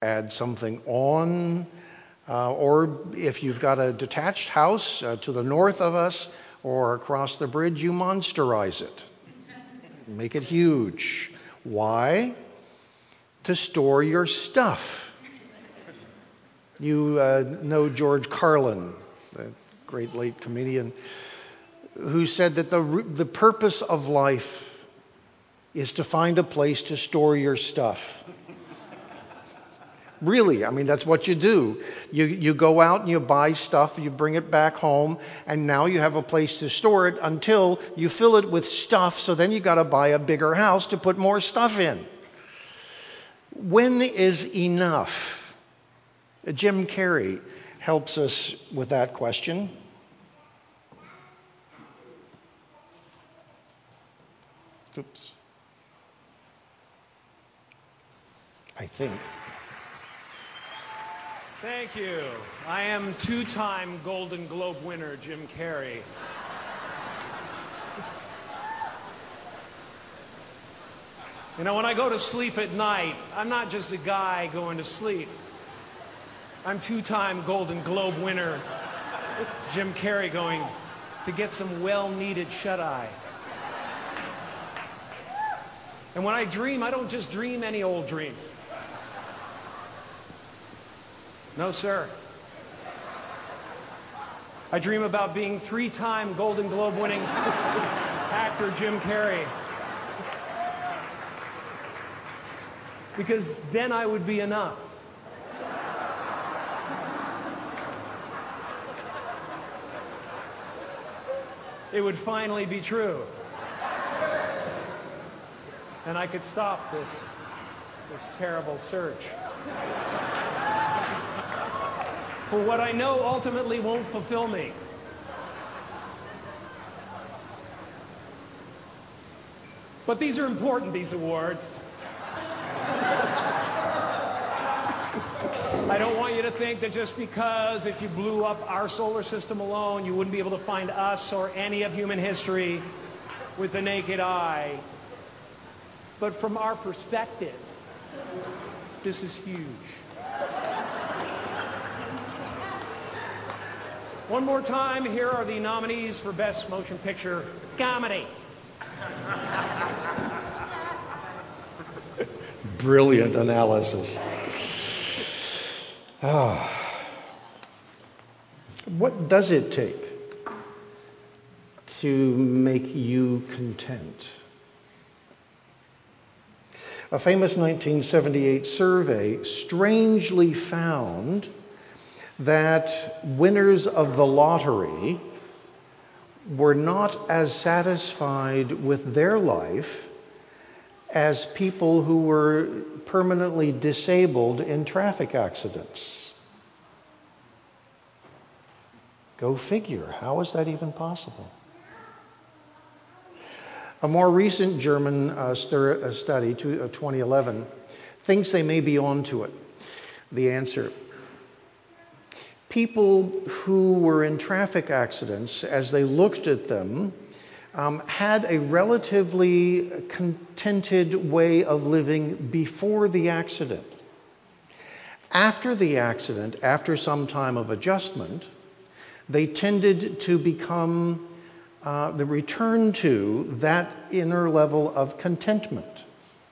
add something on, or if you've got a detached house to the north of us or across the bridge, you monsterize it. Make it huge. Why? To store your stuff. You know George Carlin, the great late comedian, who said that the purpose of life is to find a place to store your stuff. Really, I mean, that's what you do. You go out and you buy stuff, you bring it back home, and now you have a place to store it until you fill it with stuff, so then you got to buy a bigger house to put more stuff in. When is enough? Jim Carrey helps us with that question. Oops. I think. Thank you. I am two-time Golden Globe winner Jim Carrey. You know, when I go to sleep at night, I'm not just a guy going to sleep. I'm two-time Golden Globe winner Jim Carrey going to get some well-needed shut-eye. And when I dream, I don't just dream any old dream. No, sir. I dream about being three-time Golden Globe winning actor Jim Carrey. Because then I would be enough. It would finally be true. And I could stop this terrible search for what I know ultimately won't fulfill me. But these are important, these awards. I don't want you to think that just because if you blew up our solar system alone, you wouldn't be able to find us or any of human history with the naked eye. But from our perspective, this is huge. One more time, here are the nominees for Best Motion Picture Comedy. Brilliant analysis. What does it take to make you content? A famous 1978 survey strangely found that winners of the lottery were not as satisfied with their life as people who were permanently disabled in traffic accidents. Go figure. How is that even possible? A more recent German study, 2011, thinks they may be onto it. The answer: people who were in traffic accidents, as they looked at them, had a relatively contented way of living before the accident. After the accident, after some time of adjustment, they tended to become the return to that inner level of contentment,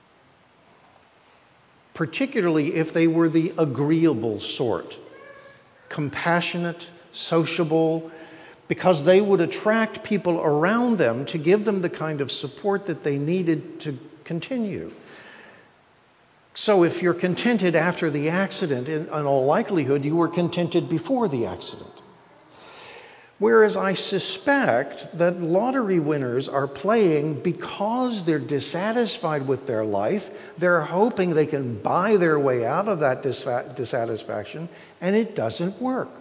particularly if they were the agreeable sort, compassionate, sociable, because they would attract people around them to give them the kind of support that they needed to continue. So if you're contented after the accident, in all likelihood, you were contented before the accident. Whereas I suspect that lottery winners are playing because they're dissatisfied with their life. They're hoping they can buy their way out of that dissatisfaction, and it doesn't work.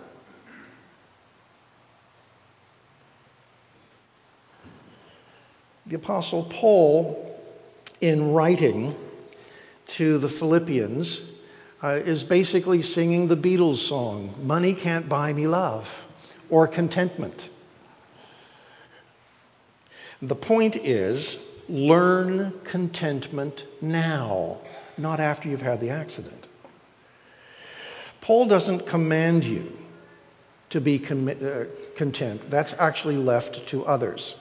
The Apostle Paul, in writing to the Philippians, is basically singing the Beatles song, "Money Can't Buy Me Love," or contentment. The point is, learn contentment now, not after you've had the accident. Paul doesn't command you to be content. That's actually left to others.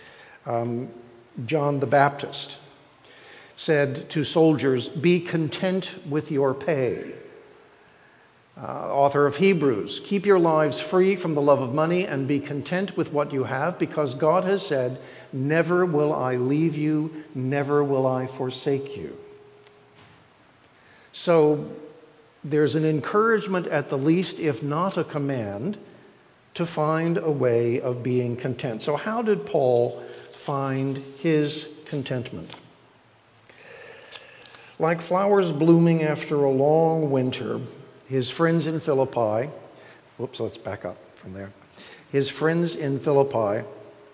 John the Baptist said to soldiers, "Be content with your pay." Author of Hebrews, "Keep your lives free from the love of money and be content with what you have, because God has said, 'Never will I leave you, never will I forsake you.'" So there's an encouragement, at the least, if not a command, to find a way of being content. So how did Paul find his contentment? Like flowers blooming after a long winter, his friends in Philippi, let's back up from there. His friends in Philippi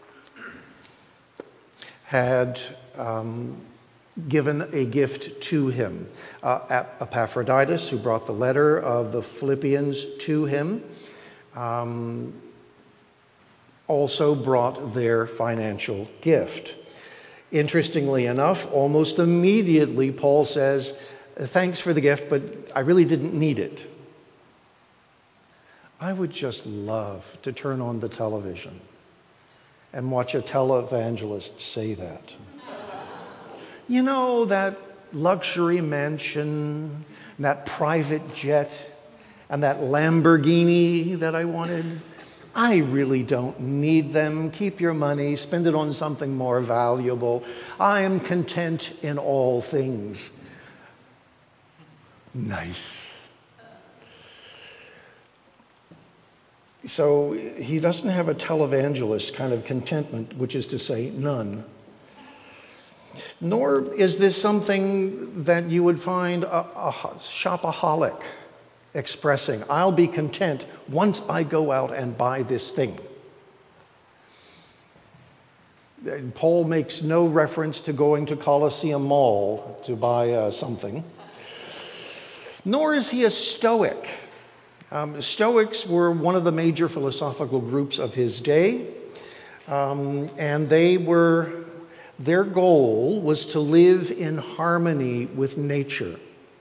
had given a gift to him. Epaphroditus, who brought the letter of the Philippians to him, also brought their financial gift. Interestingly enough, almost immediately Paul says, "Thanks for the gift, but I really didn't need it." I would just love to turn on the television and watch a televangelist say that. You know, that luxury mansion, that private jet, and that Lamborghini that I wanted, I really don't need them. Keep your money, spend it on something more valuable. I am content in all things. Nice. So he doesn't have a televangelist kind of contentment, which is to say, none. Nor is this something that you would find a shopaholic expressing. I'll be content once I go out and buy this thing. Paul makes no reference to going to Colosseum Mall to buy something. Nor is he a Stoic. Stoics were one of the major philosophical groups of his day, and their goal was to live in harmony with nature,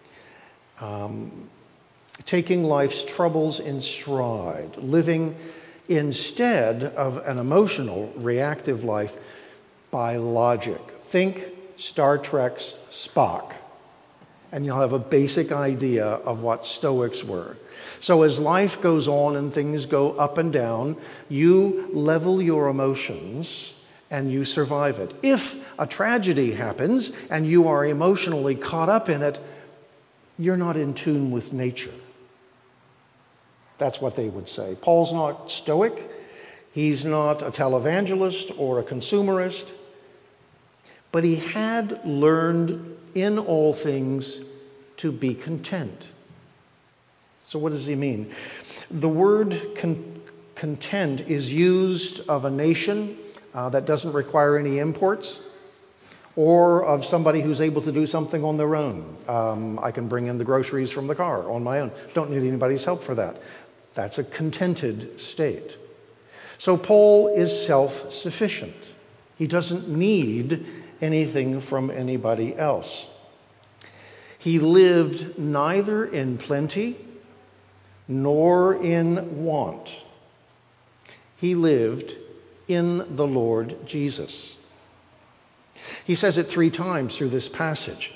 taking life's troubles in stride, living instead of an emotional, reactive life by logic. Think Star Trek's Spock, and you'll have a basic idea of what Stoics were. So as life goes on and things go up and down, you level your emotions and you survive it. If a tragedy happens and you are emotionally caught up in it, you're not in tune with nature. That's what they would say. Paul's not Stoic. He's not a televangelist or a consumerist. But he had learned in all things to be content. So what does he mean? The word content is used of a nation that doesn't require any imports, or of somebody who's able to do something on their own. I can bring in the groceries from the car on my own. Don't need anybody's help for that. That's a contented state. So Paul is self-sufficient. He doesn't need anything from anybody else. He lived neither in plenty nor in want. He lived in the Lord Jesus. He says it 3 times through this passage.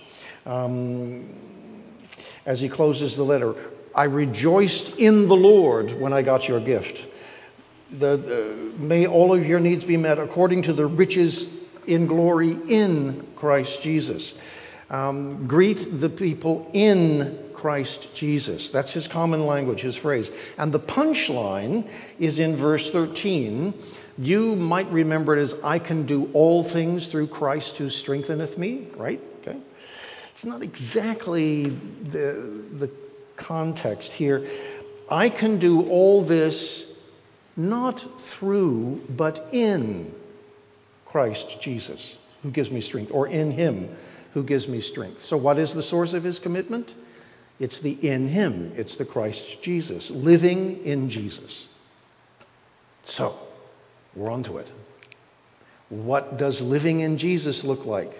As he closes the letter, I rejoiced in the Lord when I got your gift. May all of your needs be met according to the riches in glory in Christ Jesus. Greet the people in Christ Jesus. That's his common language, his phrase. And the punchline is in verse 13. You might remember it as, I can do all things through Christ who strengtheneth me, right? Okay. It's not exactly the context here. I can do all this not through, but in Christ Jesus, who gives me strength, or in him who gives me strength. So what is the source of his commitment? It's the in him. It's the Christ Jesus, living in Jesus. So, we're on to it. What does living in Jesus look like?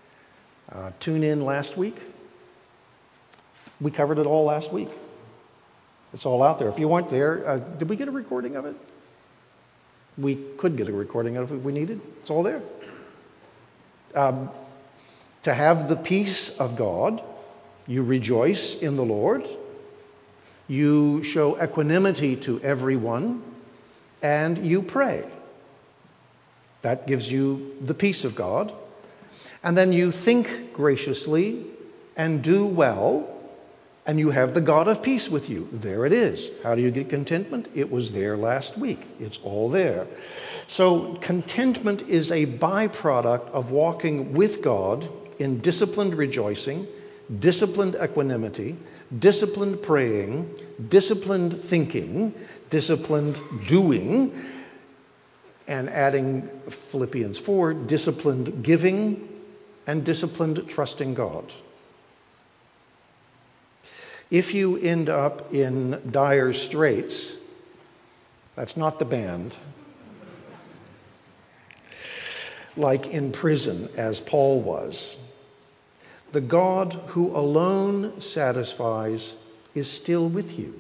Tune in last week. We covered it all last week. It's all out there. If you weren't there, did we get a recording of it? We could get a recording of it if we needed. It's all there. To have the peace of God, you rejoice in the Lord, you show equanimity to everyone, and you pray. That gives you the peace of God. And then you think graciously and do well, and you have the God of peace with you. There it is. How do you get contentment? It was there last week. It's all there. So contentment is a byproduct of walking with God in disciplined rejoicing, disciplined equanimity, disciplined praying, disciplined thinking, disciplined doing, and adding Philippians 4, disciplined giving and disciplined trusting God. If you end up in dire straits, that's not the band, like in prison as Paul was, the God who alone satisfies is still with you.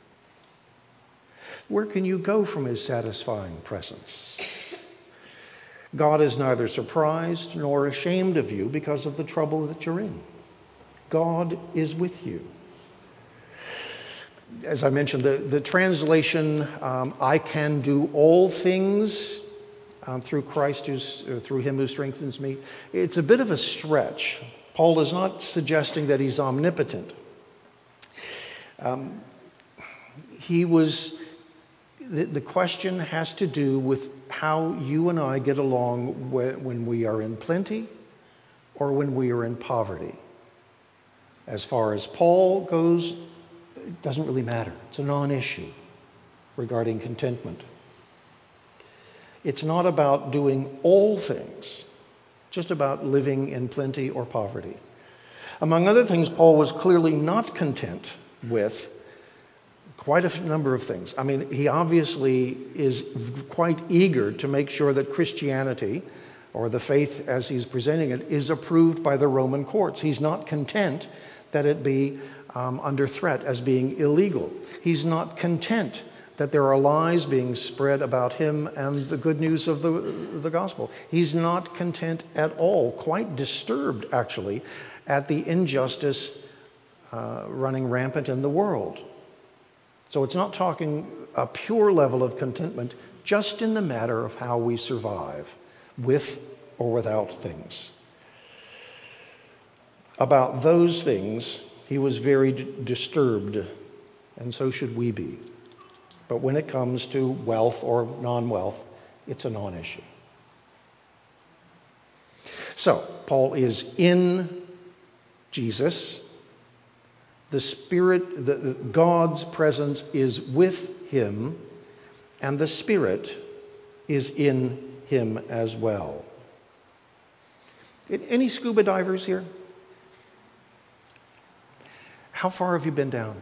Where can you go from his satisfying presence? God is neither surprised nor ashamed of you because of the trouble that you're in. God is with you. As I mentioned, the translation, I can do all things through Christ, through him who strengthens me, it's a bit of a stretch. Paul is not suggesting that he's omnipotent. The question has to do with how you and I get along when we are in plenty or when we are in poverty. As far as Paul goes, it doesn't really matter. It's a non-issue regarding contentment. It's not about doing all things, just about living in plenty or poverty. Among other things, Paul was clearly not content with quite a number of things. I mean, he obviously is quite eager to make sure that Christianity, or the faith as he's presenting it, is approved by the Roman courts. He's not content that it be under threat as being illegal. He's not content that there are lies being spread about him and the good news of the gospel. He's not content at all, quite disturbed actually at the injustice running rampant in the world. So it's not talking a pure level of contentment, just in the matter of how we survive, with or without things. About those things, he was very disturbed, and so should we be. But when it comes to wealth or non-wealth, it's a non-issue. So, Paul is in Jesus. The Spirit, God's presence is with him, and the Spirit is in him as well. Any scuba divers here? How far have you been down?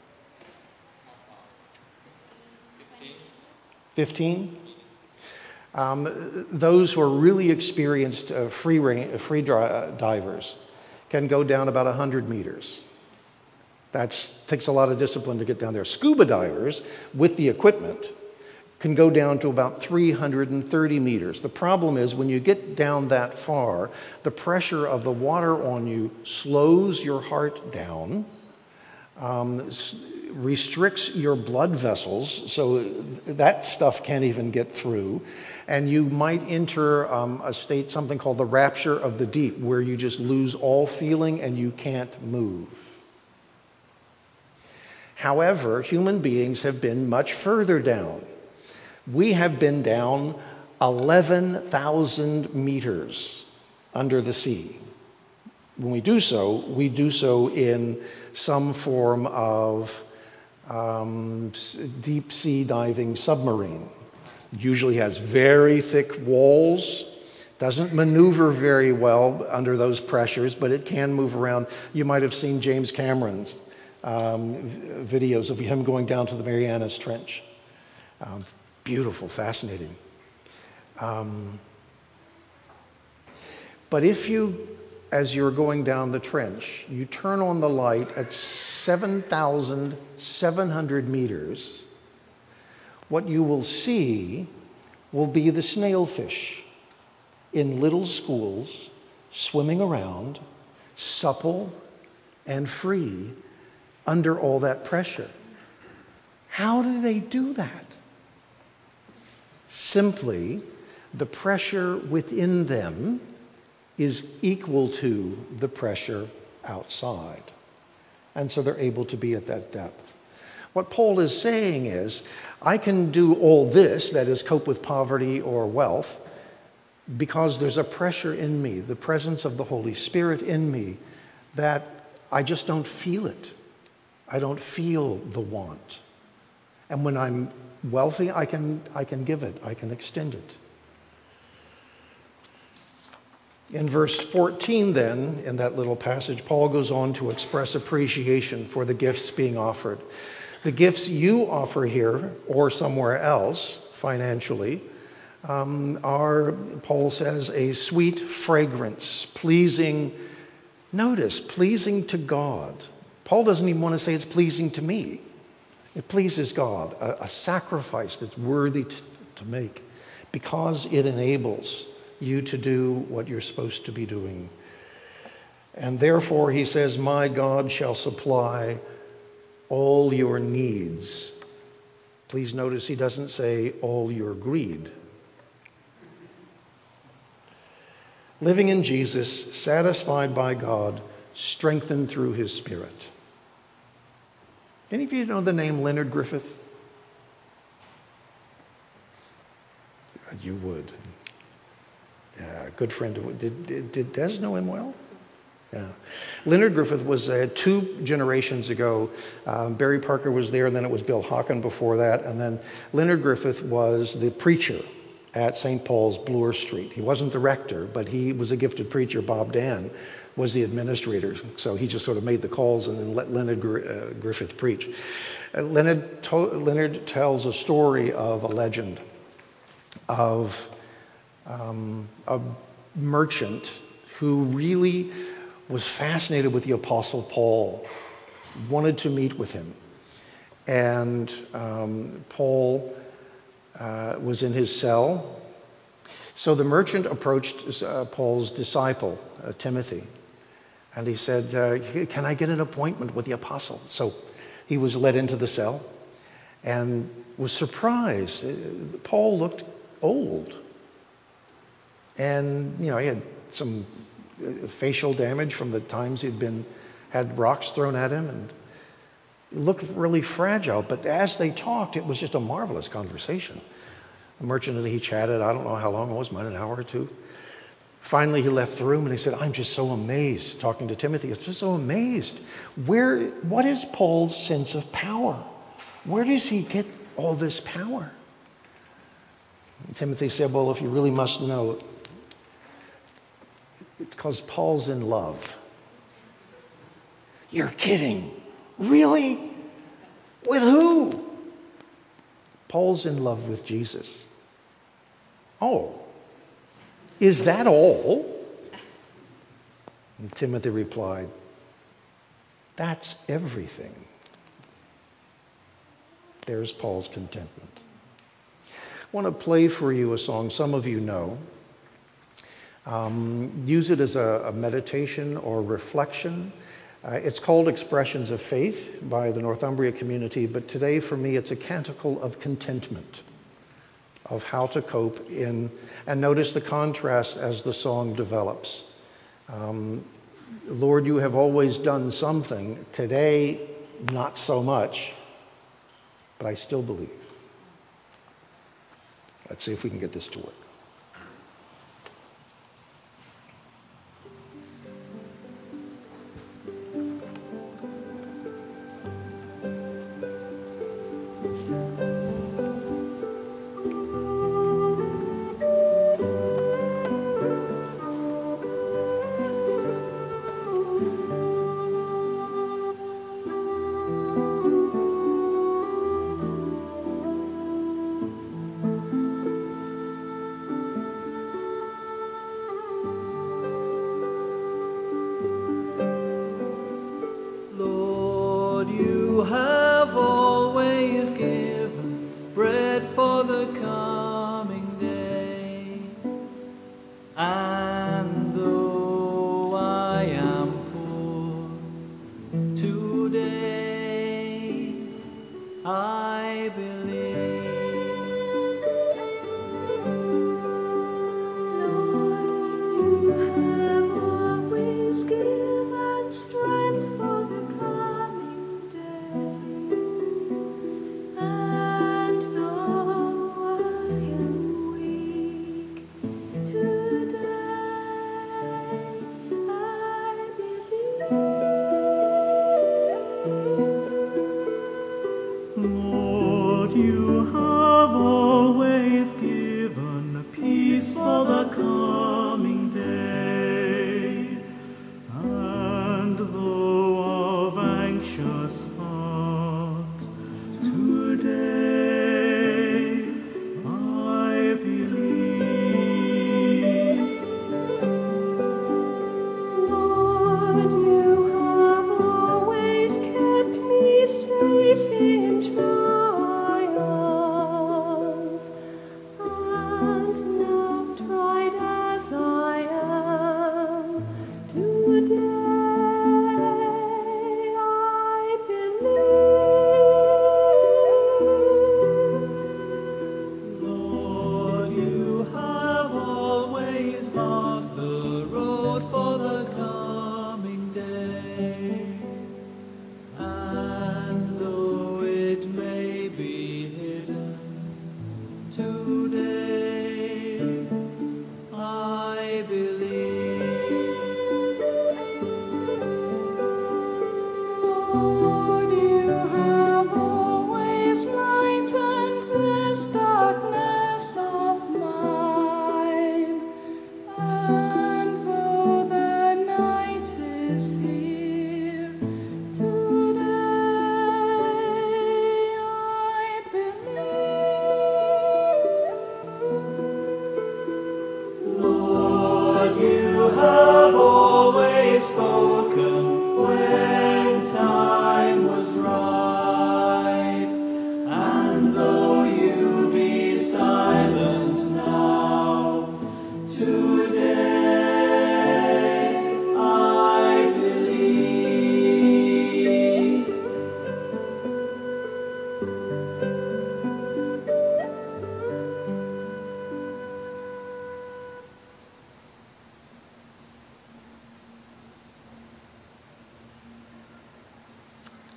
15? Those who are really experienced free divers can go down about 100 meters. That takes a lot of discipline to get down there. Scuba divers, with the equipment, can go down to about 330 meters. The problem is when you get down that far, the pressure of the water on you slows your heart down, restricts your blood vessels, so that stuff can't even get through. And you might enter a state, something called the rapture of the deep, where you just lose all feeling and you can't move. However, human beings have been much further down. We have been down 11,000 meters under the sea. When we do so in some form of deep sea diving submarine. It usually has very thick walls, doesn't maneuver very well under those pressures, but it can move around. You might have seen James Cameron's videos of him going down to the Marianas Trench. Beautiful, fascinating. But if you, as you're going down the trench, you turn on the light at 7,700 meters, what you will see will be the snailfish in little schools, swimming around, supple and free under all that pressure. How do they do that? Simply, the pressure within them is equal to the pressure outside. And so they're able to be at that depth. What Paul is saying is, I can do all this, that is, cope with poverty or wealth, because there's a pressure in me, the presence of the Holy Spirit in me, that I just don't feel it. I don't feel the want. And when I'm wealthy, I can give it. I can extend it. In verse 14 then, in that little passage, Paul goes on to express appreciation for the gifts being offered. The gifts you offer here or somewhere else financially are, Paul says, a sweet fragrance, pleasing to God. Paul doesn't even want to say it's pleasing to me. It pleases God, a sacrifice that's worthy to make because it enables you to do what you're supposed to be doing. And therefore, he says, my God shall supply all your needs. Please notice he doesn't say all your greed. Living in Jesus, satisfied by God, strengthened through his Spirit. Any of you know the name Leonard Griffith? You would. Yeah, good friend of. Did Des know him well? Yeah. Leonard Griffith was 2 generations ago. Barry Parker was there, and then it was Bill Hawken before that. And then Leonard Griffith was the preacher at St. Paul's Bloor Street. He wasn't the rector, but he was a gifted preacher. Bob Dan was the administrator. So he just sort of made the calls and then let Leonard Griffith preach. Leonard tells a story of a legend of a merchant who really was fascinated with the Apostle Paul, wanted to meet with him. And Paul was in his cell. So the merchant approached Paul's disciple, Timothy, and he said, can I get an appointment with the apostle? So he was led into the cell and was surprised. Paul looked old. And, he had some facial damage from the times had rocks thrown at him and looked really fragile. But as they talked, it was just a marvelous conversation. The merchant and he chatted, I don't know how long it was, an hour or two. Finally, he left the room and he said, I'm just so amazed, talking to Timothy, I'm just so amazed. What is Paul's sense of power? Where does he get all this power? And Timothy said, well, if you really must know, it's because Paul's in love. You're kidding. Really? With who? Paul's in love with Jesus. Oh, is that all? And Timothy replied, that's everything. There's Paul's contentment. I want to play for you a song some of you know. Use it as a meditation or reflection. It's called Expressions of Faith by the Northumbria community, but today for me it's a canticle of contentment, of how to cope in, and notice the contrast as the song develops. Lord, you have always done something. Today, not so much, but I still believe. Let's see if we can get this to work.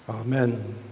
Amen.